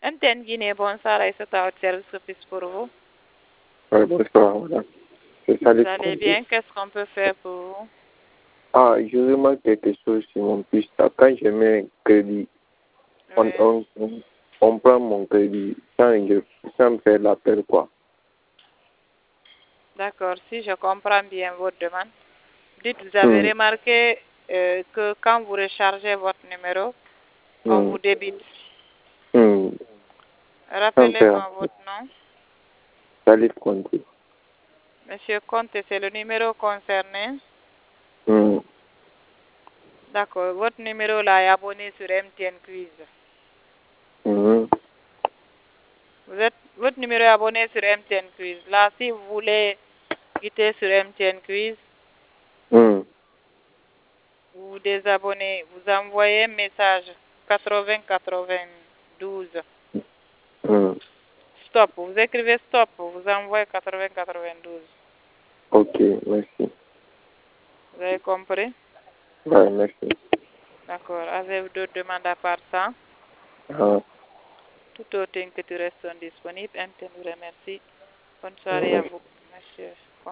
Antenne Guinée, bonsoir, Aïssata, au service office pour vous. Oui, bonsoir, madame. C'est Salif Vous allez Condé. bien? Qu'est-ce qu'on peut faire pour vous? Ah, je remarque quelque chose sur mon fils. Quand je mets un crédit, on, Oui. on, on prend mon crédit sans me faire l'appel, quoi. D'accord, si je comprends bien votre demande. Dites, vous avez remarqué que quand vous rechargez votre numéro, on vous débite. Rappelez-moi votre nom. Salif Condé. Monsieur Comte, c'est le numéro concerné. D'accord, votre numéro là est abonné sur MTN Quiz. Votre numéro est abonné sur MTN Quiz. Là, si vous voulez quitter sur MTN Quiz, vous vous désabonnez, vous envoyez un message 80-92. Stop, vous écrivez stop, vous envoyez 80-92. Ok, merci. Vous avez compris? Ouais, merci. D'accord, avez-vous d'autres demandes à part ça? Tout autre que tu restes disponible. MTN vous remercie. Bonne soirée à vous, monsieur.